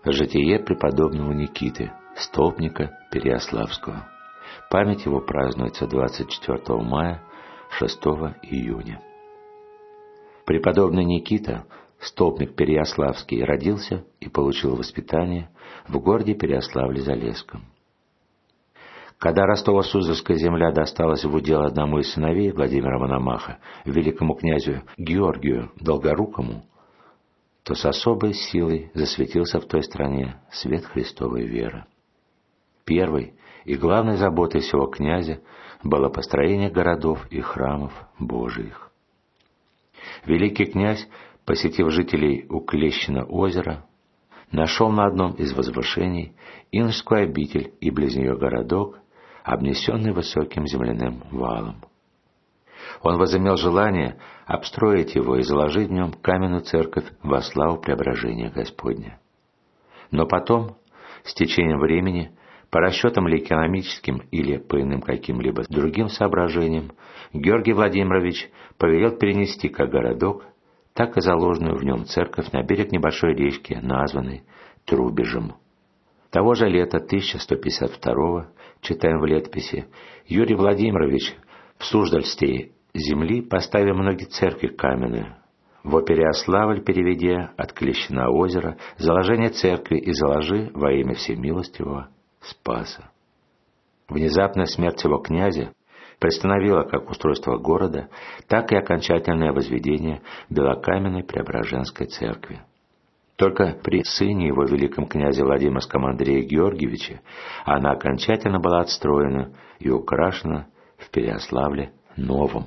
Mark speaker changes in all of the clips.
Speaker 1: Житие преподобного Никиты, столпника Переяславского. Память его празднуется 24 мая, 6 июня. Преподобный Никита, столпник Переяславский, родился и получил воспитание в городе Переяславле-Залесском. Когда Ростово-Суздальская земля досталась в удел одному из сыновей Владимира Мономаха, великому князю Георгию Долгорукому, то с особой силой засветился в той стране свет Христовой веры. Первой и главной заботой сего князя было построение городов и храмов Божиих. Великий князь, посетив жителей Уклещина озера, нашел на одном из возвышений иноческую обитель и близ нее городок, обнесенный высоким земляным валом. Он возымел желание обстроить его и заложить в нем каменную церковь во славу преображения Господня. Но потом, с течением времени, по расчетам ли экономическим или по иным каким-либо другим соображениям, Георгий Владимирович повелел перенести как городок, так и заложенную в нем церковь на берег небольшой речки, названной Трубежем. Того же лета 1152-го, читаем в летописи, Юрий Владимирович в Суздальской земли поставил многие церкви каменные. Во Переяславль переведя от Клещина озера заложение церкви и заложи во имя всемилостивого Спаса. Внезапная смерть его князя приостановила как устройство города, так и окончательное возведение белокаменной Преображенской церкви. Только при сыне его, великом князе Владимирском Андрее Георгиевиче, она окончательно была отстроена и украшена в Переяславле новым.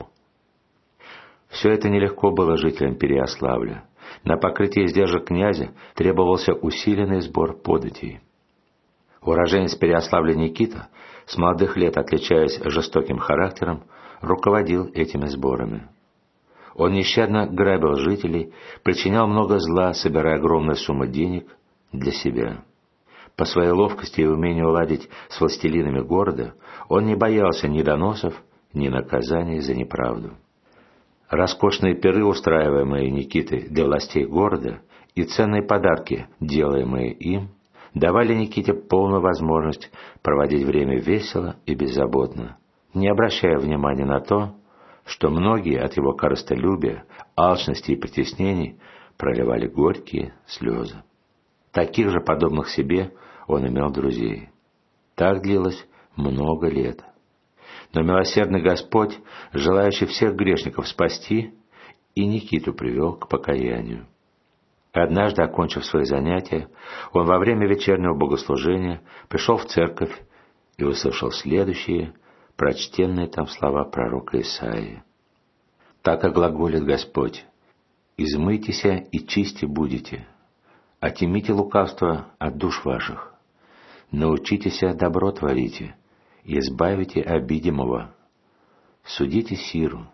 Speaker 1: Все это нелегко было жителям Переяславля. На покрытие издержек князя требовался усиленный сбор податей. Уроженец Переяславля Никита, с молодых лет отличаясь жестоким характером, руководил этими сборами. Он нещадно грабил жителей, причинял много зла, собирая огромные суммы денег для себя. По своей ловкости и умению ладить с властелинами города, он не боялся ни доносов, ни наказаний за неправду. Роскошные пиры, устраиваемые Никитой для властей города, и ценные подарки, делаемые им, давали Никите полную возможность проводить время весело и беззаботно, не обращая внимания на то, что многие от его корыстолюбия, алчности и притеснений проливали горькие слезы. Таких же, подобных себе, он имел друзей. Так длилось много лет. Но милосердный Господь, желающий всех грешников спасти, и Никиту привел к покаянию. Однажды, окончив свои занятия, он во время вечернего богослужения пришел в церковь и услышал следующие прочтенные там слова пророка Исаии. «Так и глаголит Господь: измыйтеся и чисти будете, отымите лукавство от душ ваших, научитесь добро творите, и избавите обидимого, судите сиру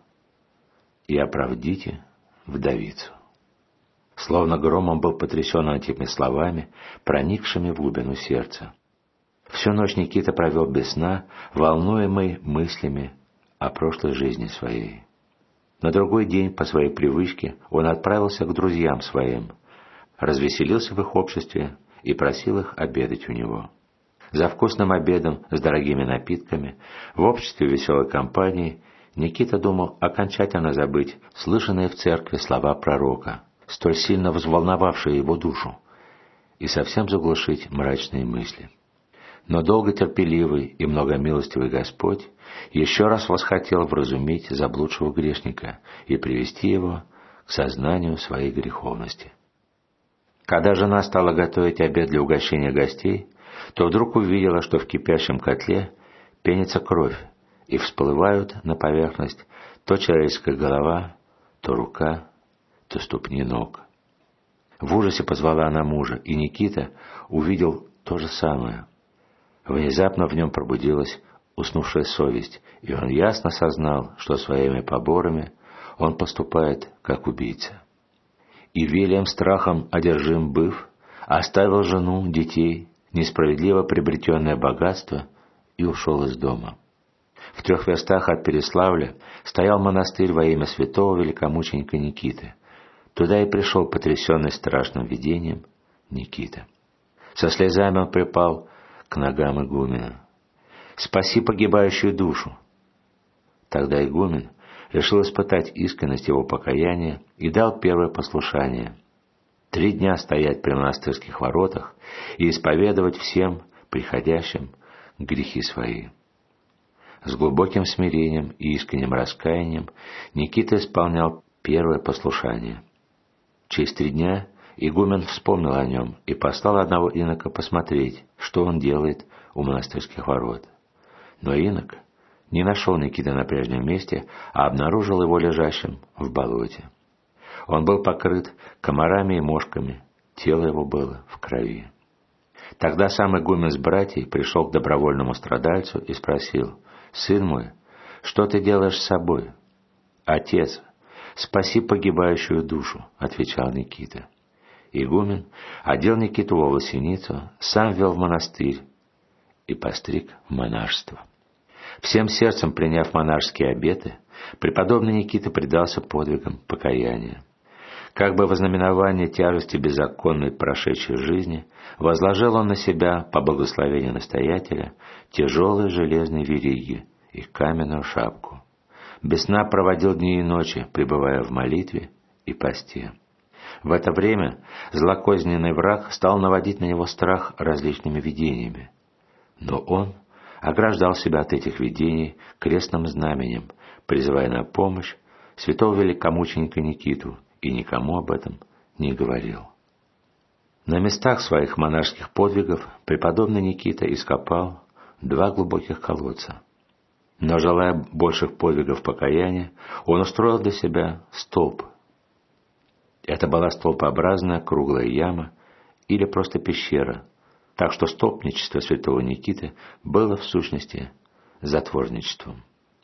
Speaker 1: и оправдите вдовицу». Словно громом был потрясен этими словами, проникшими в глубину сердца. Всю ночь Никита провел без сна, волнуемый мыслями о прошлой жизни своей. На другой день, по своей привычке, он отправился к друзьям своим, развеселился в их обществе и просил их обедать у него. За вкусным обедом с дорогими напитками, в обществе веселой компании, Никита думал окончательно забыть слышанные в церкви слова пророка, столь сильно взволновавшие его душу, и совсем заглушить мрачные мысли. Но долготерпеливый и многомилостивый Господь еще раз восхотел вразумить заблудшего грешника и привести его к сознанию своей греховности. Когда жена стала готовить обед для угощения гостей, то вдруг увидела, что в кипящем котле пенится кровь, и всплывают на поверхность то человеческая голова, то рука, то ступни ног. В ужасе позвала она мужа, и Никита увидел то же самое. Внезапно в нем пробудилась уснувшая совесть, и он ясно сознал, что своими поборами он поступает как убийца. И велием страхом одержим быв, оставил жену, детей, несправедливо приобретенное богатство и ушел из дома. В 3 верстах от Переславля стоял монастырь во имя святого великомученика Никиты. Туда и пришел потрясенный страшным видением Никита. Со слезами он припал к ногам игумена. «Спаси погибающую душу!» Тогда игумен решил испытать искренность его покаяния и дал первое послушание: 3 дня стоять при монастырских воротах и исповедовать всем приходящим грехи свои. С глубоким смирением и искренним раскаянием Никита исполнял первое послушание. Через 3 дня игумен вспомнил о нем и послал одного инока посмотреть, что он делает у монастырских ворот. Но инок не нашел Никиты на прежнем месте, а обнаружил его лежащим в болоте. Он был покрыт комарами и мошками, тело его было в крови. Тогда сам игумен с братьей пришел к добровольному страдальцу и спросил: «Сын мой, что ты делаешь с собой?» «Отец, спаси погибающую душу», — отвечал Никита. Игумен одел Никиту во власеницу, сам ввел в монастырь и постриг в монашество. Всем сердцем приняв монашеские обеты, преподобный Никита предался подвигам покаяния. Как бы во знаменование тяжести беззаконной прошедшей жизни, возложил он на себя, по благословению настоятеля, тяжелые железные вериги и каменную шапку. Без сна проводил дни и ночи, пребывая в молитве и посте. В это время злокозненный враг стал наводить на него страх различными видениями. Но он ограждал себя от этих видений крестным знаменем, призывая на помощь святого великомученика Никиту, и никому об этом не говорил. На местах своих монашеских подвигов преподобный Никита ископал 2 глубоких колодца. Но, желая больших подвигов покаяния, он устроил для себя столб. Это была столпообразная круглая яма или просто пещера, так что столпничество святого Никиты было в сущности затворничеством.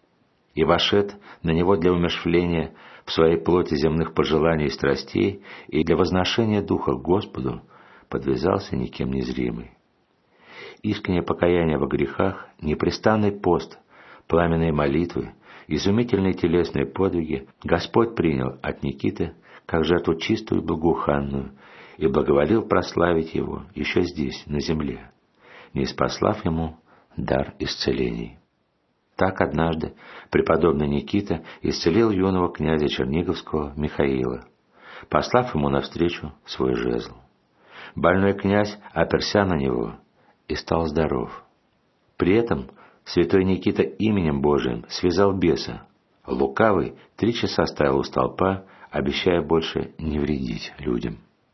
Speaker 1: И вошед на него для умерщвления в своей плоти земных пожеланий и страстей и для возношения духа к Господу подвязался никем незримый. Искреннее покаяние во грехах, непрестанный пост, пламенные молитвы, изумительные телесные подвиги Господь принял от Никиты как жертву чистую и благоуханную и благоволил прославить его еще здесь, на земле, ниспослав ему дар исцелений. Так однажды преподобный Никита исцелил юного князя Черниговского Михаила, послав ему навстречу свой жезл. Больной князь оперся на него и стал здоров. При этом святой Никита именем Божиим связал беса. Лукавый 3 часа стоял у столпа, обещая больше не вредить людям.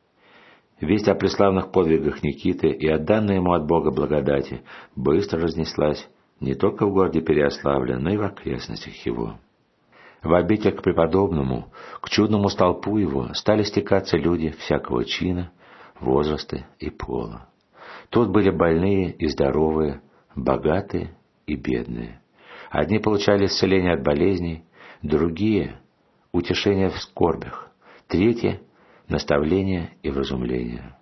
Speaker 1: Весть о преславных подвигах Никиты и о данной ему от Бога благодати быстро разнеслась не только в городе Переяславле, но и в окрестностях его. В обитель к преподобному, к чудному столпу его стали стекаться люди всякого чина, возраста и пола. Тут были больные и здоровые, богатые и бедные. Одни получали исцеление от болезней, другие — утешение в скорбях, третьи — наставление и вразумление.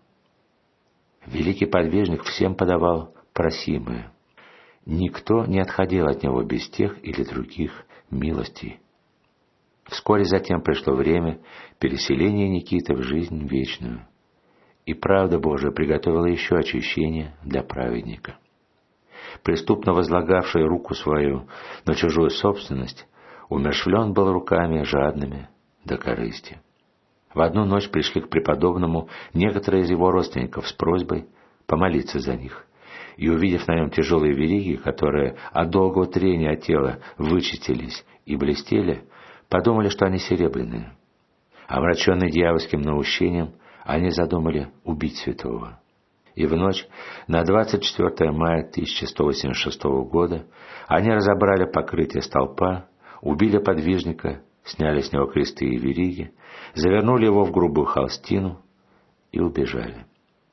Speaker 1: Великий подвижник всем подавал просимое. Никто не отходил от него без тех или других милостей. Вскоре затем пришло время переселения Никиты в жизнь вечную, и правда Божия приготовила еще очищение для праведника. Преступно возлагавший руку свою на чужую собственность, умерщвлен был руками жадными до корысти. В одну ночь пришли к преподобному некоторые из его родственников с просьбой помолиться за них, и, увидев на нем тяжелые вериги, которые от долгого трения от тела вычистились и блестели, подумали, что они серебряные. Омраченные дьявольским наущением, они задумали убить святого. И в ночь на 24 мая 1186 года они разобрали покрытие столпа, убили подвижника, сняли с него кресты и вериги, завернули его в грубую холстину и убежали.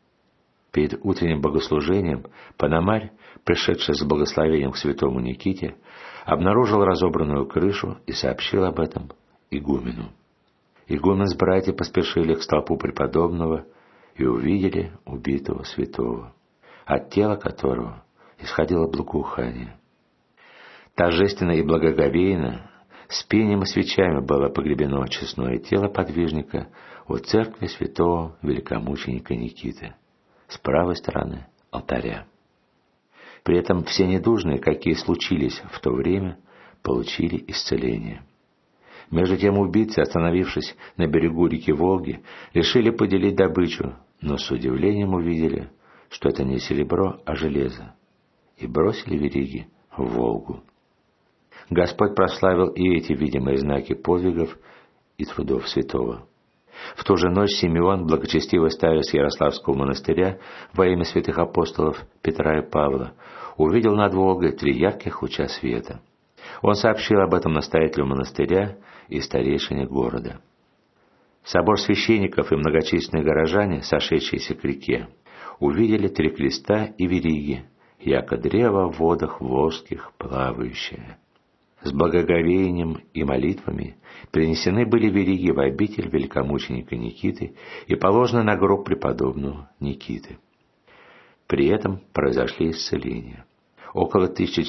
Speaker 1: Перед утренним богослужением Пономарь, пришедший с благословением к святому Никите, обнаружил разобранную крышу и сообщил об этом игумену. Игумен с братьями поспешили к столпу преподобного и увидели убитого святого, от тела которого исходило благоухание. Торжественно и благоговейно, с пением и свечами было погребено честное тело подвижника у церкви святого великомученика Никиты. с правой стороны алтаря. При этом все недужные, какие случились в то время, получили исцеление. Между тем убийцы, остановившись на берегу реки Волги, решили поделить добычу, но с удивлением увидели, что это не серебро, а железо, и бросили вериги в Волгу. Господь прославил и эти видимые знаки подвигов и трудов святого. В ту же ночь Симеон, благочестивый старец Ярославского монастыря, во имя святых апостолов Петра и Павла, увидел над Волгой 3 ярких луча света. Он сообщил об этом настоятелю монастыря и старейшине города. Собор священников и многочисленные горожане, сошедшиеся к реке, увидели 3 креста и вериги, яко древо в водах волжских плавающее. С благоговением и молитвами принесены были вериги в обитель великомученика Никиты и положены на гроб преподобного Никиты. При этом произошли исцеления. Около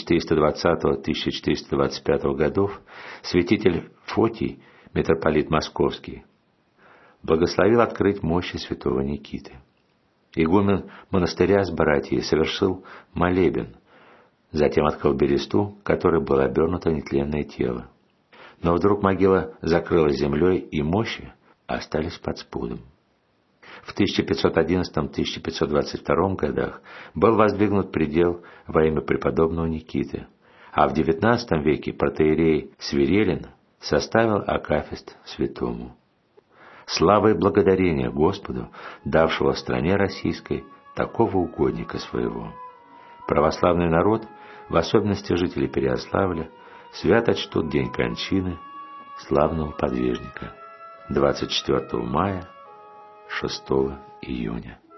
Speaker 1: 1420-1425 годов святитель Фотий, митрополит Московский, благословил открыть мощи святого Никиты. Игумен монастыря с братьей совершил молебен, затем открыл бересту, которой было обернуто нетленное тело. Но вдруг могила закрылась землей, и мощи остались под спудом. В 1511-1522 годах был воздвигнут предел во имя преподобного Никиты, а в XIX веке протоиерей Свирелин составил акафист святому. Слава и благодарение Господу, давшего стране российской такого угодника своего. Православный народ, в особенности жители Переяславля, свято чтут день кончины славного подвижника 24 мая, 6 июня.